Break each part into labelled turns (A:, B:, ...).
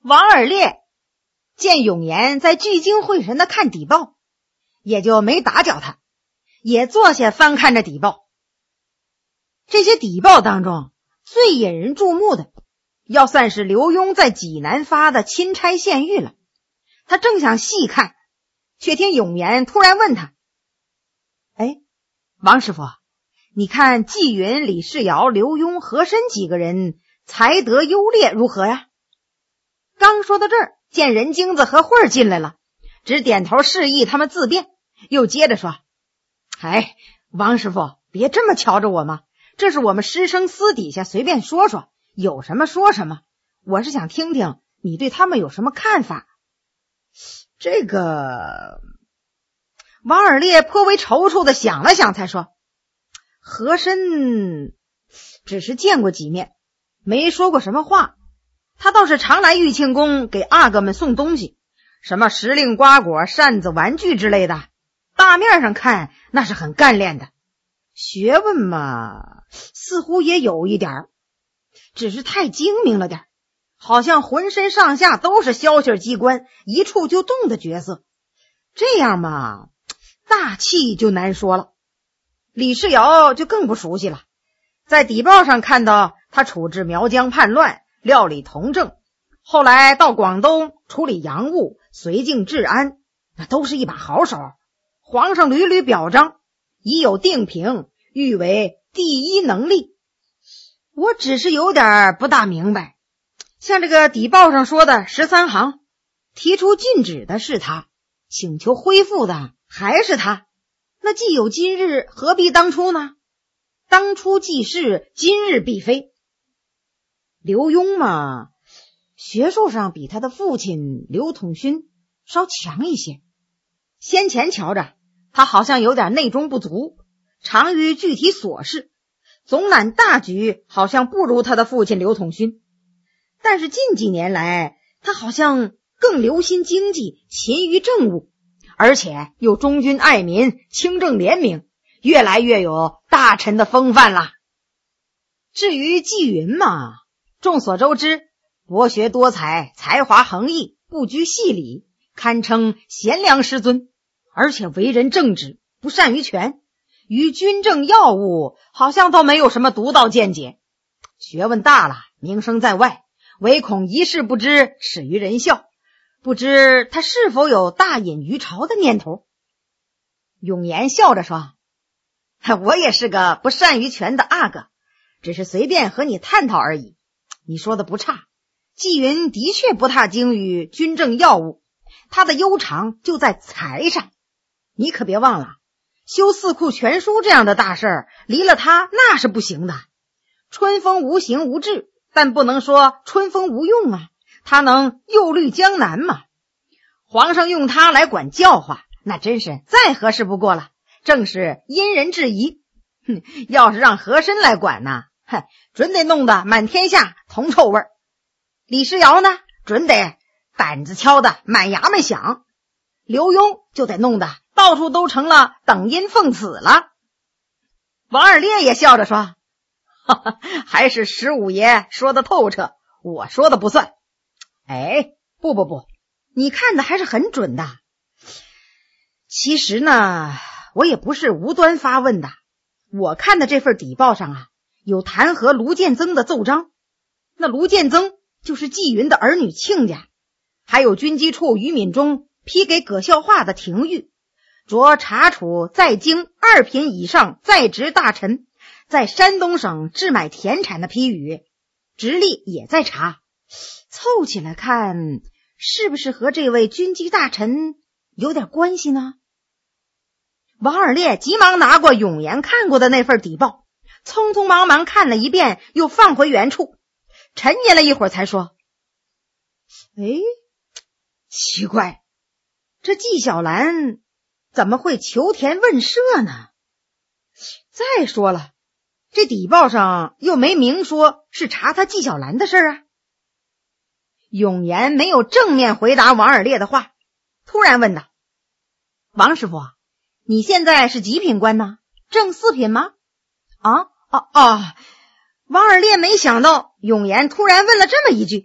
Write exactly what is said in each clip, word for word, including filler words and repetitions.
A: 王尔烈见永言在聚精会神的看底报，也就没打搅他，也坐下翻看着底报。这些底报当中最引人注目的，要算是刘墉在济南发的钦差县狱了。他正想细看，却听永言突然问他：哎，王师傅，你看纪云、李世尧、刘墉、和珅几个人才德优劣如何呀？刚说到这儿，见任京子和慧儿进来了，只点头示意他们自便，又接着说：哎，王师傅，别这么瞧着我嘛，这是我们师生私底下随便说说，有什么说什么，我是想听听你对他们有什么看法。这个王尔烈颇为踌躇的想了想，才说：和珅只是见过几面，没说过什么话，他倒是常来玉庆宫给阿哥们送东西，什么时令瓜果、扇子、玩具之类的，大面上看那是很干练的，学问嘛似乎也有一点，只是太精明了点，好像浑身上下都是消息机关，一触就动的角色，这样嘛大气就难说了。李世尧就更不熟悉了，在底报上看到他处置苗疆叛乱，料理同政，后来到广东处理洋务，绥靖治安，那都是一把好手，皇上屡屡表彰，已有定评，誉为第一能力。我只是有点不大明白，像这个底报上说的十三行，提出禁止的是他，请求恢复的还是他，那既有今日，何必当初呢？当初既是，今日必非。刘墉嘛，学术上比他的父亲刘统勋稍强一些，先前瞧着他好像有点内中不足，长于具体琐事，总揽大局好像不如他的父亲刘统勋。但是近几年来，他好像更留心经济，勤于政务，而且又忠君爱民，清正廉明，越来越有大臣的风范了。至于纪云嘛，众所周知，博学多才，才华横溢，不拘细理，堪称贤良师尊，而且为人正直，不善于权，于军政要务好像倒没有什么独到见解，学问大了，名声在外，唯恐一事不知，始于人笑，不知他是否有大隐于朝的念头。永言笑着说：我也是个不善于权的阿哥，只是随便和你探讨而已。你说的不差，纪云的确不大精于军政要务，他的优长就在才上。你可别忘了，修四库全书这样的大事儿，离了他那是不行的。春风无形无质，但不能说春风无用啊，他能右虑江南嘛。皇上用他来管教化，那真是再合适不过了，正是因人制宜。哼，要是让和珅来管呢，哼，准得弄得满天下铜臭味儿。李世尧呢，准得胆子敲得满衙门响。刘墉就得弄得到处都成了等阴奉子了。王尔烈也笑着说：哈哈，还是十五爷说的透彻，我说的不算。哎，不不不，你看的还是很准的。其实呢，我也不是无端发问的，我看的这份底报上啊，有弹劾卢建增的奏章，那卢建增就是纪云的儿女亲家，还有军机处于敏中批给葛孝化的廷谕，着查处在京二品以上在职大臣在山东省置买田产的批语，直隶也在查。凑起来看，是不是和这位军机大臣有点关系呢？王尔烈急忙拿过永言看过的那份底报，匆匆忙忙看了一遍，又放回原处，沉吟了一会儿才说：哎，奇怪，这纪晓岚怎么会求田问舍呢？再说了，这底报上又没明说是查他纪晓岚的事儿啊。永言没有正面回答王尔烈的话，突然问道：王师傅，你现在是几品官呢？正四品吗？啊啊啊！王尔烈没想到永言突然问了这么一句，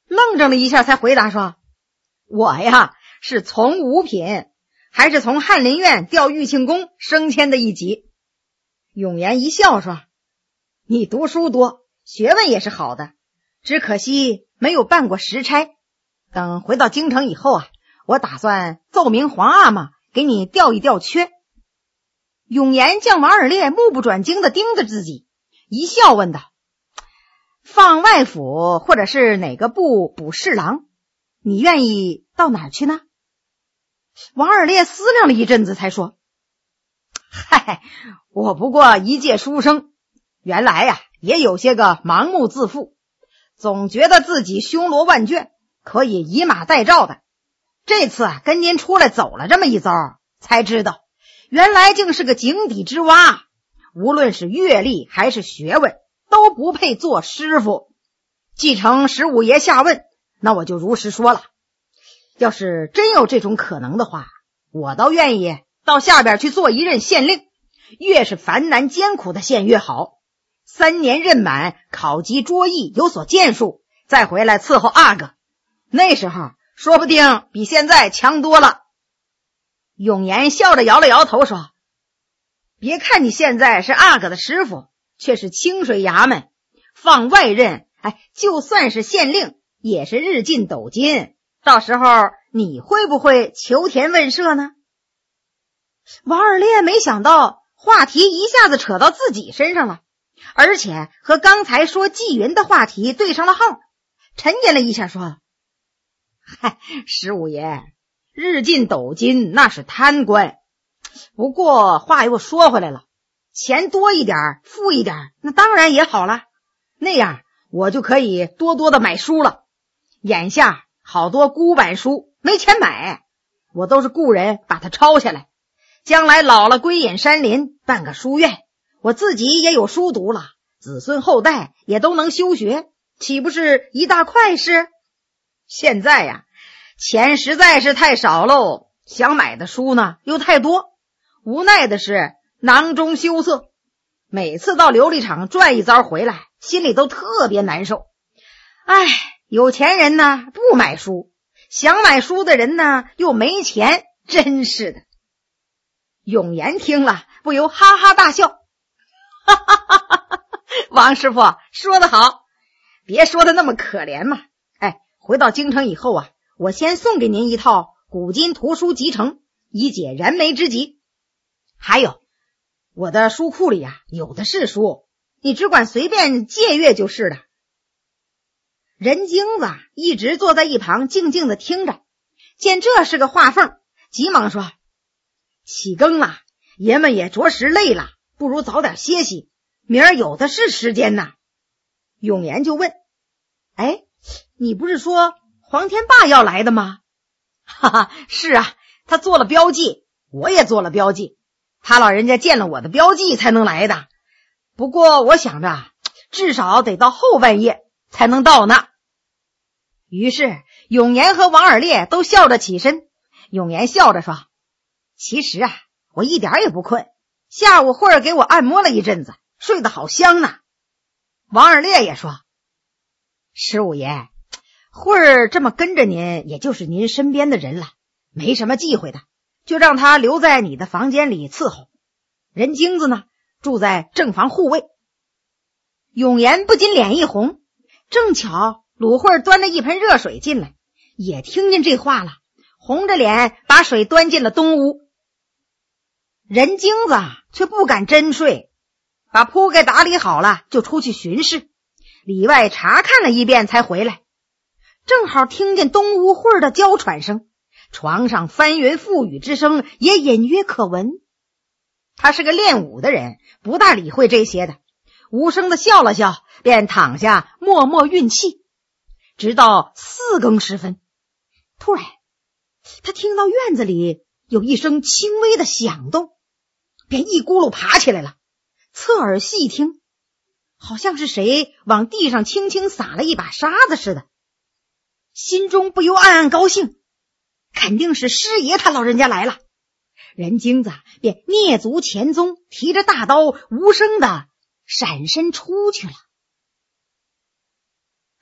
A: 愣怔了一下才回答说，我呀是从五品，还是从翰林院调玉庆宫升迁的一级。永言一笑说，你读书多，学问也是好的，只可惜没有办过实差。等回到京城以后啊，我打算奏明皇阿玛给你调一调缺。永言见王尔烈目不转睛地盯着自己，一笑问道，放外府或者是哪个部补侍郎，你愿意到哪儿去呢？王尔烈思量了一阵子才说，嗨，我不过一介书生，原来呀、啊、也有些个盲目自负，总觉得自己胸罗万卷，可以以马代诏的。这次啊跟您出来走了这么一遭，才知道原来竟是个井底之蛙，无论是阅历还是学问都不配做师傅。继承十五爷下问，那我就如实说了，要是真有这种可能的话，我倒愿意到下边去做一任县令，越是繁难艰苦的县越好，三年任满，考级捉议有所建树，再回来伺候阿哥，那时候说不定比现在强多了。永言笑着摇了摇头说，别看你现在是阿哥的师傅，却是清水衙门，放外任，哎，就算是县令也是日进斗金，到时候你会不会求田问舍呢？王尔烈没想到话题一下子扯到自己身上了，而且和刚才说纪云的话题对上了号，沉吟了一下说，嗨，十五爷，日进斗金那是贪官，不过话又说回来了，钱多一点富一点那当然也好了，那样我就可以多多的买书了。眼下好多孤版书没钱买，我都是雇人把它抄下来，将来老了归隐山林办个书院，我自己也有书读了，子孙后代也都能修学，岂不是一大快事？现在呀钱实在是太少喽，想买的书呢又太多，无奈的是囊中羞涩，每次到琉璃厂转一遭回来，心里都特别难受。哎，有钱人呢不买书，想买书的人呢又没钱，真是的。永言听了不由哈哈大笑，哈哈哈哈哈！王师傅说得好，别说的那么可怜嘛。哎，回到京城以后啊，我先送给您一套古今图书集成，以解燃眉之急。还有我的书库里啊有的是书，你只管随便借阅就是了。任京子一直坐在一旁静静的听着，见这是个话缝，急忙说，起更了，爷们也着实累了，不如早点歇息，明儿有的是时间呢。永言就问，哎，你不是说黄天霸要来的吗？哈哈，是啊，他做了标记，我也做了标记，他老人家见了我的标记才能来的，不过我想着至少得到后半夜才能到呢。于是永言和王尔烈都笑着起身。永言笑着说，其实啊我一点也不困，下午慧儿给我按摩了一阵子，睡得好香呢。王尔烈也说，十五爷，慧儿这么跟着您也就是您身边的人了，没什么忌讳的，就让他留在你的房间里伺候，任京子呢住在正房护卫。永言不禁脸一红，正巧鲁慧端了一盆热水进来，也听见这话了，红着脸把水端进了东屋。任京子却不敢真睡，把铺盖打理好了就出去巡视，里外查看了一遍才回来，正好听见东屋慧的娇喘声，床上翻云覆雨之声也隐约可闻。他是个练武的人，不大理会这些的，无声的笑了笑，便躺下默默运气，直到四更时分，突然他听到院子里有一声轻微的响动，便一咕噜爬起来了，侧耳细听，好像是谁往地上轻轻撒了一把沙子似的，心中不由暗暗高兴，肯定是师爷他老人家来了。任京子便蹑足前踪，提着大刀无声的闪身出去了。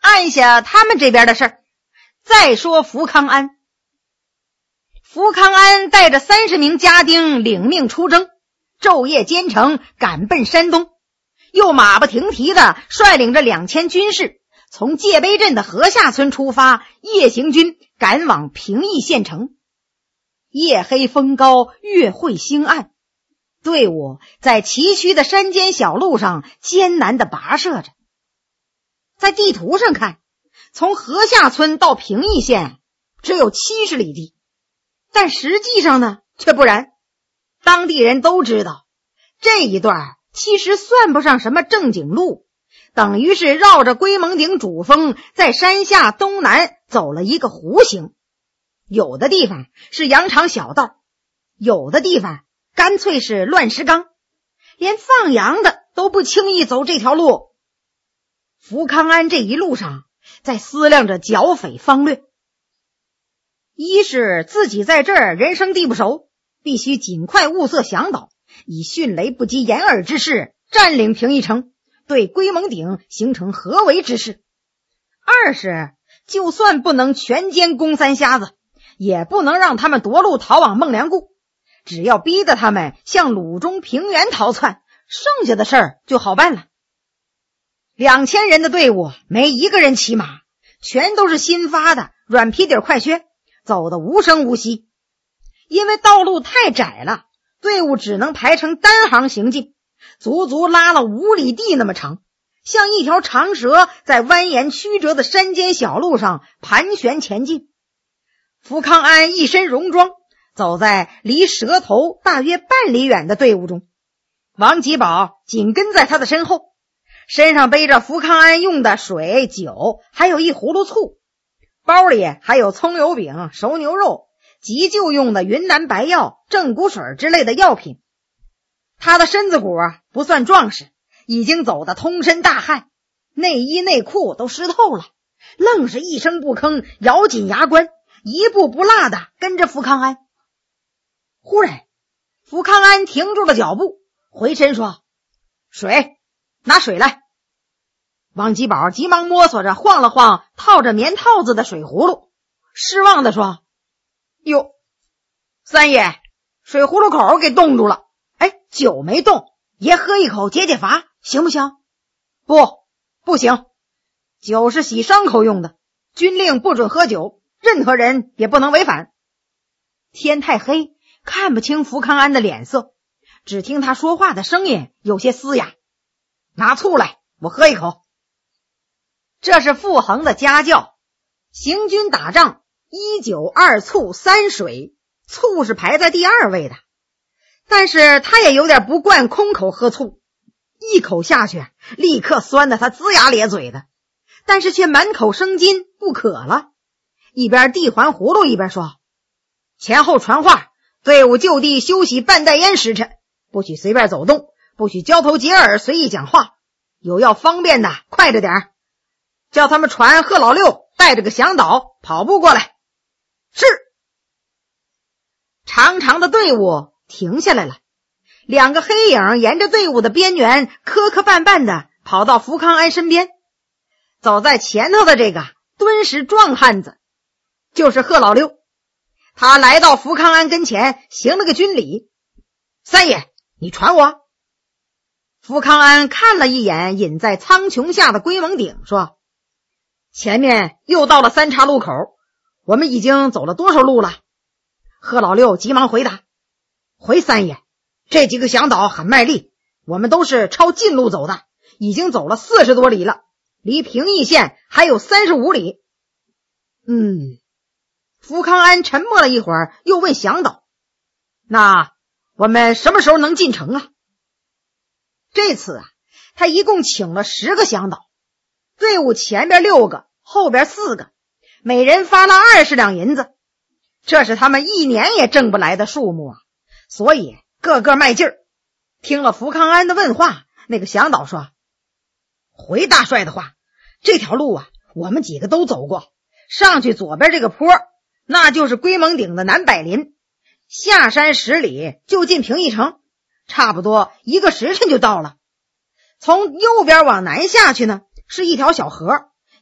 A: 按下他们这边的事儿，再说福康安。福康安带着三十名家丁领命出征，昼夜兼程赶奔山东，又马不停蹄地率领着两千军士从界碑镇的河下村出发，夜行军赶往平邑县城。夜黑风高，月晦星暗，队伍在崎岖的山间小路上艰难地跋涉着。在地图上看，从河下村到平邑县只有七十里地，但实际上呢却不然。当地人都知道，这一段其实算不上什么正经路，等于是绕着龟蒙顶主峰在山下东南走了一个弧形。有的地方是羊肠小道，有的地方干脆是乱石岗，连放羊的都不轻易走这条路。福康安这一路上在思量着剿匪方略，一是自己在这儿人生地不熟，必须尽快物色向导，以迅雷不及掩耳之势占领平邑城，对龟蒙顶形成合围之势。二是就算不能全歼公三瞎子，也不能让他们夺路逃往孟良崮，只要逼得他们向鲁中平原逃窜，剩下的事儿就好办了。两千人的队伍没一个人骑马，全都是新发的软皮底快靴，走得无声无息。因为道路太窄了，队伍只能排成单行行进，足足拉了五里地那么长，像一条长蛇在蜿蜒曲折的山间小路上盘旋前进。福康安一身戎装，走在离蛇头大约半里远的队伍中，王吉宝紧跟在他的身后，身上背着福康安用的水酒，还有一葫芦醋，包里还有葱油饼、熟牛肉、急救用的云南白药、正骨水之类的药品。他的身子骨啊不算壮实，已经走得通身大汗，内衣内裤都湿透了，愣是一声不吭，咬紧牙关，一步不落的跟着福康安。忽然福康安停住了脚步，回身说：水，拿水来。王吉宝急忙摸索着晃了晃套着棉套子的水葫芦，失望地说：哟，三爷，水葫芦口给冻住了。哎，酒没冻，爷喝一口解解乏，行不行？不，不行，酒是洗伤口用的，军令不准喝酒，任何人也不能违反。天太黑，看不清福康安的脸色，只听他说话的声音有些嘶哑。拿醋来，我喝一口。这是傅恒的家教，行军打仗一酒二醋三水，醋是排在第二位的。但是他也有点不惯空口喝醋，一口下去立刻酸得他龇牙咧嘴的，但是却满口生津，不渴了。一边递还葫芦一边说：前后传话，队伍就地休息半袋烟时辰，不许随便走动，不许交头接耳随意讲话，有要方便的快着点儿，叫他们传贺老六带着个向导跑步过来。是。长长的队伍停下来了，两个黑影沿着队伍的边缘磕磕绊绊的跑到福康安身边。走在前头的这个敦实壮汉子就是贺老六，他来到福康安跟前行了个军礼：三爷，你传我。福康安看了一眼隐在苍穹下的龟蒙顶，说：前面又到了三岔路口，我们已经走了多少路了？贺老六急忙回答：回三爷，这几个向导很卖力，我们都是抄近路走的，已经走了四十多里了，离平邑县还有三十五里。嗯。福康安沉默了一会儿，又问向导：那我们什么时候能进城啊？这次啊，他一共请了十个向导，队伍前边六个，后边四个，每人发了二十两银子，这是他们一年也挣不来的数目啊，所以个个卖劲儿。听了福康安的问话，那个向导说：回大帅的话，这条路啊，我们几个都走过，上去左边这个坡，那就是龟蒙顶的南柏林，下山十里就进平邑城，差不多一个时辰就到了。从右边往南下去呢，是一条小河，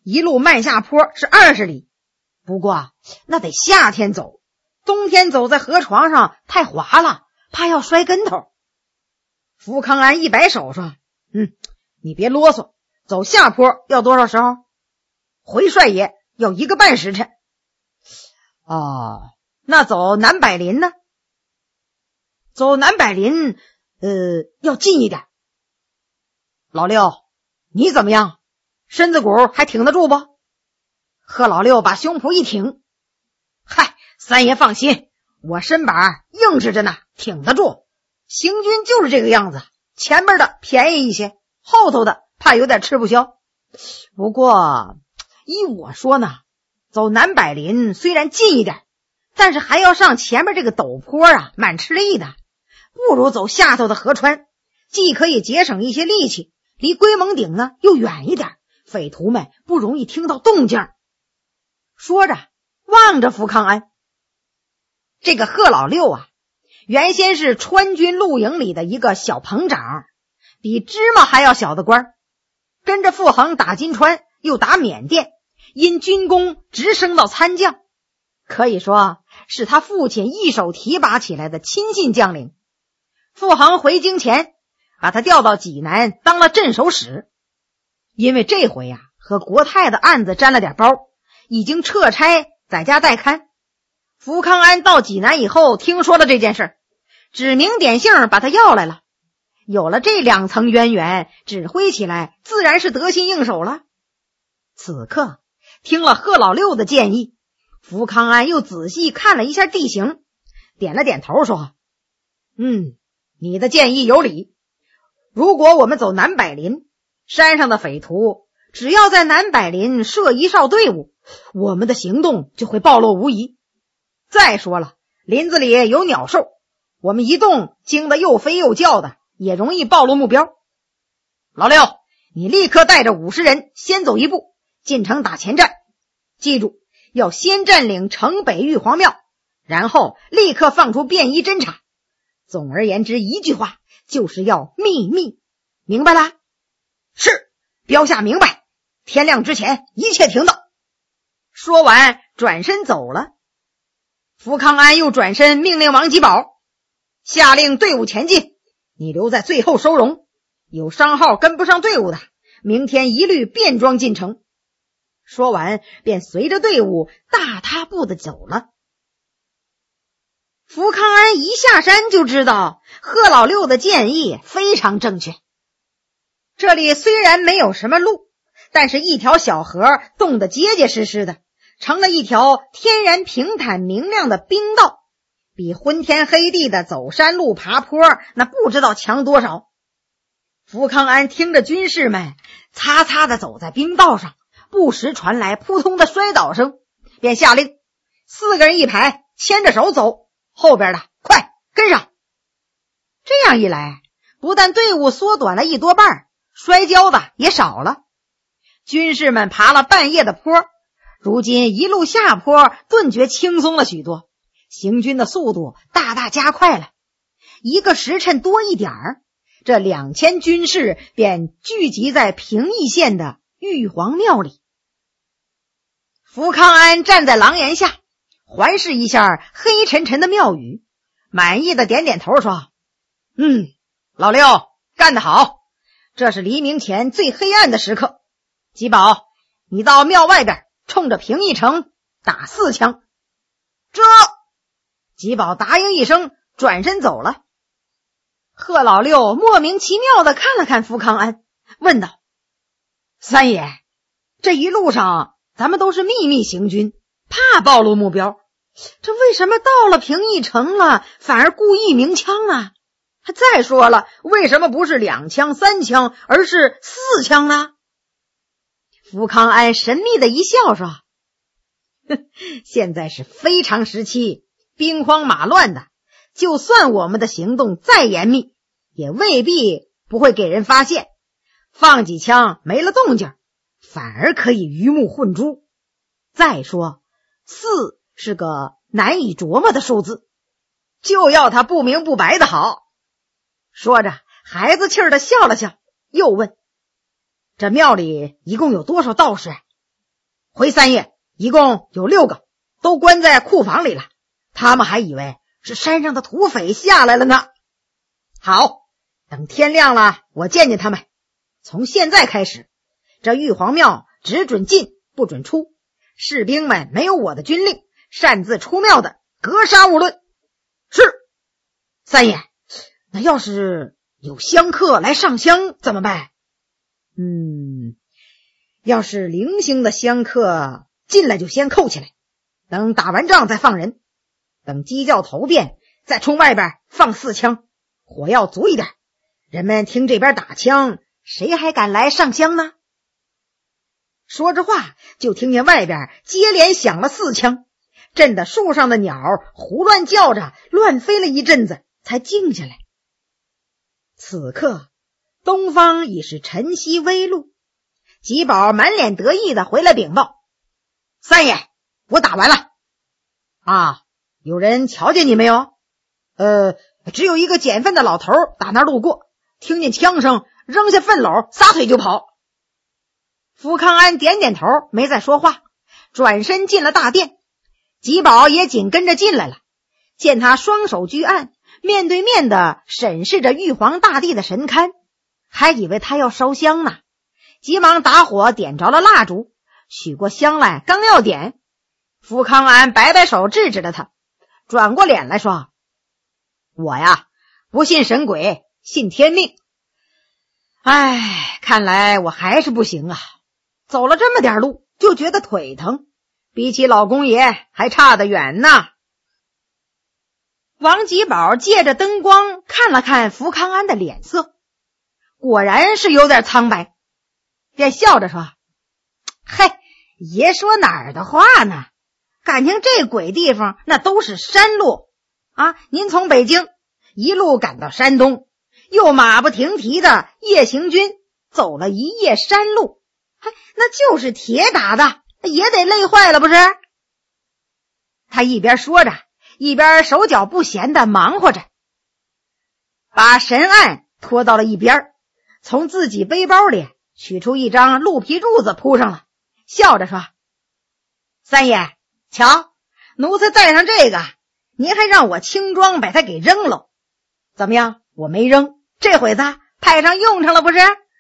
A: 一路迈下坡是二十里，不过那得夏天走，冬天走在河床上太滑了，怕要摔跟头。福康安一摆手说，嗯，你别啰嗦，走下坡要多少时候？回帅爷要一个半时辰。哦，那走南柏林呢？走南柏林呃，要近一点。老六，你怎么样？身子骨还挺得住不？贺老六把胸脯一挺，嗨，三爷放心，我身板硬实着呢，挺得住。行军就是这个样子，前边的便宜一些，后头的怕有点吃不消。不过依我说呢，走南柏林虽然近一点，但是还要上前面这个陡坡啊，蛮吃力的，不如走下头的河川，既可以节省一些力气，离龟蒙顶呢又远一点，匪徒们不容易听到动静。说着望着福康安，这个贺老六啊，原先是川军陆营里的一个小棚长，比芝麻还要小的官，跟着傅恒打金川又打缅甸，因军功直升到参将，可以说是他父亲一手提拔起来的亲信将领。傅恒回京前把他调到济南当了镇守使，因为这回呀、啊、和国泰的案子沾了点包，已经撤差在家待看。福康安到济南以后听说了这件事，指名点姓把他要来了。有了这两层渊源，指挥起来自然是得心应手了。此刻听了贺老六的建议，福康安又仔细看了一下地形，点了点头说，嗯，你的建议有理。如果我们走南柏林，山上的匪徒只要在南柏林设一哨队伍，我们的行动就会暴露无遗。再说了，林子里有鸟兽，我们一动惊得又飞又叫的，也容易暴露目标。老六，你立刻带着五十人先走一步，进城打前站。记住，要先占领城北玉皇庙，然后立刻放出便衣侦察。总而言之，一句话，就是要秘密。明白啦？是，标下明白。天亮之前一切停当。说完转身走了。福康安又转身命令王吉宝，下令队伍前进，你留在最后收容，有商号跟不上队伍的，明天一律便装进城。说完便随着队伍大踏步的走了。福康安一下山就知道贺老六的建议非常正确。这里虽然没有什么路，但是一条小河冻得结结实实的，成了一条天然平坦明亮的冰道，比昏天黑地的走山路爬坡那不知道强多少。福康安听着军士们擦擦的走在冰道上，不时传来扑通的摔倒声，便下令四个人一排，牵着手走，后边的快跟上。这样一来，不但队伍缩短了一多半，摔跤的也少了。军士们爬了半夜的坡，如今一路下坡顿觉轻松了许多，行军的速度大大加快了。一个时辰多一点儿，这两千军士便聚集在平邑县的玉皇庙里。福康安站在廊檐下，环视一下黑沉沉的庙宇，满意的点点头说，嗯，老六干得好，这是黎明前最黑暗的时刻。吉宝，你到庙外边冲着平邑城打四枪。这吉宝答应一声，转身走了。贺老六莫名其妙地看了看福康安，问道，三爷，这一路上咱们都是秘密行军，怕暴露目标，这为什么到了平邑城了反而故意鸣枪啊？再说了，为什么不是两枪三枪而是四枪呢？福康安神秘的一笑说，现在是非常时期，兵荒马乱的，就算我们的行动再严密，也未必不会给人发现，放几枪没了动静，反而可以鱼目混珠。再说四是个难以琢磨的数字，就要他不明不白的好。说着孩子气儿的笑了笑，又问，这庙里一共有多少道士？ 回三爷，一共有六个，都关在库房里了，他们还以为是山上的土匪下来了呢。好，等天亮了我见见他们。从现在开始，这玉皇庙只准进不准出，士兵们没有我的军令，擅自出庙的格杀勿论。是。三爷，那要是有香客来上香怎么办？嗯，要是零星的香客进来就先扣起来，等打完仗再放人，等鸡叫头遍再冲外边放四枪，火药足一点，人们听这边打枪，谁还敢来上香呢？说着话，就听见外边接连响了四枪，震得树上的鸟胡乱叫着，乱飞了一阵子才静下来。此刻东方已是晨曦微露，吉宝满脸得意的回来禀报：三爷，我打完了。啊，有人瞧见你没有？呃，只有一个捡粪的老头打那儿路过，听见枪声扔下粪篓撒腿就跑。福康安点点头，没再说话，转身进了大殿。吉宝也紧跟着进来了，见他双手居案，面对面的审视着玉皇大帝的神龛，还以为他要烧香呢，急忙打火点着了蜡烛，取过香来刚要点，福康安摆摆手制止了他，转过脸来说：我呀，不信神鬼，信天命。唉，看来我还是不行啊，走了这么点路就觉得腿疼，比起老公爷还差得远呢。王吉宝借着灯光看了看福康安的脸色，果然是有点苍白，便笑着说：嘿，爷说哪儿的话呢，感情这鬼地方那都是山路啊！您从北京一路赶到山东，又马不停蹄的夜行军走了一夜山路，嘿，那就是铁打的也得累坏了不是？他一边说着，一边手脚不闲的忙活着，把神案拖到了一边，从自己背包里取出一张鹿皮褥子铺上了，笑着说：三爷，瞧，奴才带上这个，您还让我轻装把它给扔了，怎么样？我没扔，这会子派上用场了不是？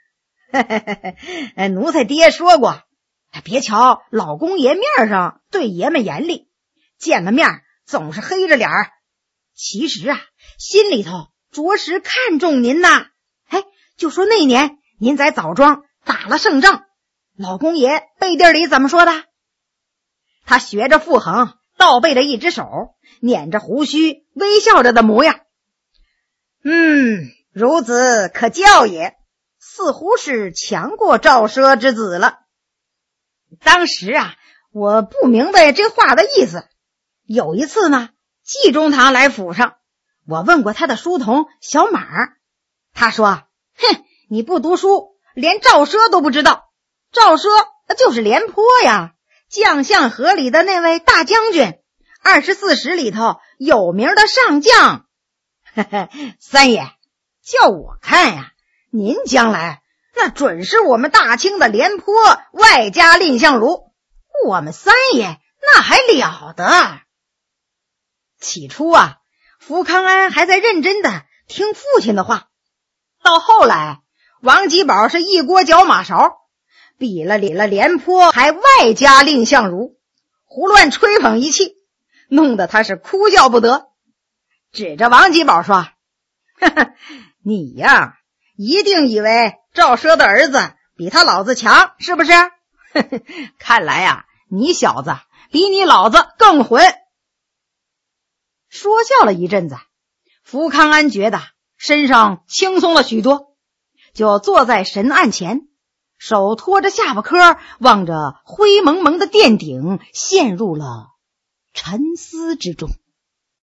A: 奴才爹说过，别瞧老公爷面上对爷们严厉，见了面总是黑着脸儿，其实啊，心里头着实看重您呐。哎，就说那年您在枣庄打了胜仗，老公爷背地里怎么说的？他学着傅恒倒背着一只手，捻着胡须，微笑着的模样。嗯，孺子可教也，似乎是强过赵奢之子了。当时啊，我不明白这话的意思。有一次呢，季中堂来府上，我问过他的书童小马，他说：哼，你不读书，连赵奢都不知道。赵奢就是廉颇呀，将相河里的那位大将军，二十四史里头有名的上将。三爷，叫我看呀，您将来那准是我们大清的廉颇外加蔺相如，我们三爷那还了得。起初啊，福康安还在认真的听父亲的话，到后来王吉宝是一锅搅马勺，比了比了廉颇还外加蔺相如，胡乱吹捧一气，弄得他是哭笑不得，指着王吉宝说：呵呵，你呀，一定以为赵奢的儿子比他老子强是不是？呵呵，看来呀，你小子比你老子更混。说笑了一阵子，福康安觉得身上轻松了许多，就坐在神案前，手托着下巴颏，望着灰蒙蒙的殿顶，陷入了沉思之中。